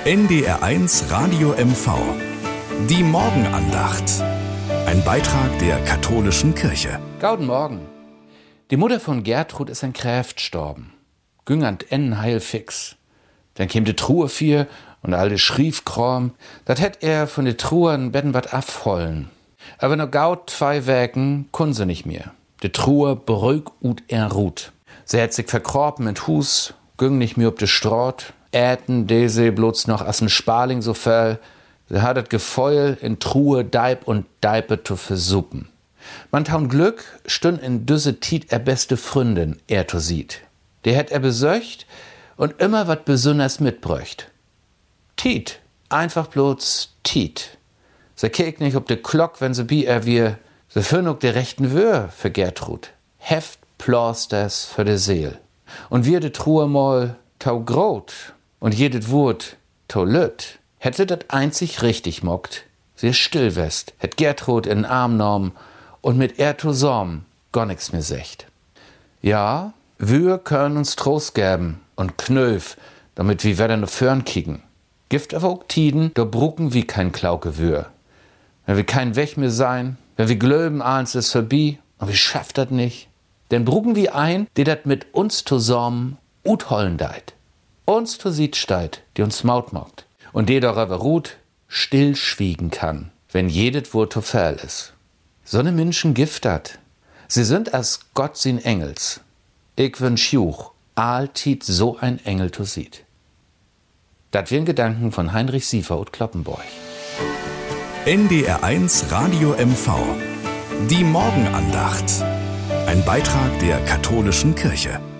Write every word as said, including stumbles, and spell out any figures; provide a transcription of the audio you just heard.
N D R eins Radio M V. Die Morgenandacht. Ein Beitrag der katholischen Kirche. Gauden Morgen. Die Mutter von Gertrud ist an Kräft gestorben. Güng an en heil fix. Dann käm de Truhe vier und all de Schriefkram. Dat hätt er von de Truhen betten wat afhollen. Aber no gaut zwei Wägen kun se nicht mehr. De Truhe beruhig ut er ruht. Sie hätt sich verkorben mit Hus, güng nicht mehr ob de Straat. Äten dese bloß noch as n Sparling so fell. Sie hat het Gefeul in Truhe Deib und Deipe zu versuppen. Man taun Glück stünd in düsse Tiet er beste Fründin, er to sieht. Der hätt er besöcht und immer wat besonders mitbröcht. Tiet, einfach bloß Tiet. Se kek nicht ob de Glock, wenn se bi er wir. Se fürn ook de rechten Wör für Gertrud. Heft Plasters für de Seel. Und wir de Truhe mal tau grot und jedet Wurt tau lütt. Hätte dat einzig richtig mockt, sie still west, hätt Gertrud in den Arm genommen und mit er zusammen gar nix mehr secht. Ja, wir können uns Trost geben und Knöf, damit wir wieder ne Föhren kicken. Gift aber auch Tiden, da brucken wie kein Klauke Wür. Wenn wir kein Weg mehr sein, wenn wir glöben, eins ist vorbei und wir schafft dat nicht, denn brucken wir ein, die dat mit uns zusammen ut hollen deit. Uns zu sieht steit, die uns maut mockt. Und der darüber ruht, still schwiegen kann, wenn jedet Wort zu fehl ist. So ne Menschen giftert. Sie sind als Gott sin Engels. Ich wünsch juch, alltit so ein Engel zu sieht. Dat wären Gedanken von Heinrich Siefer und Kloppenborch. N D R eins Radio M V. Die Morgenandacht. Ein Beitrag der katholischen Kirche.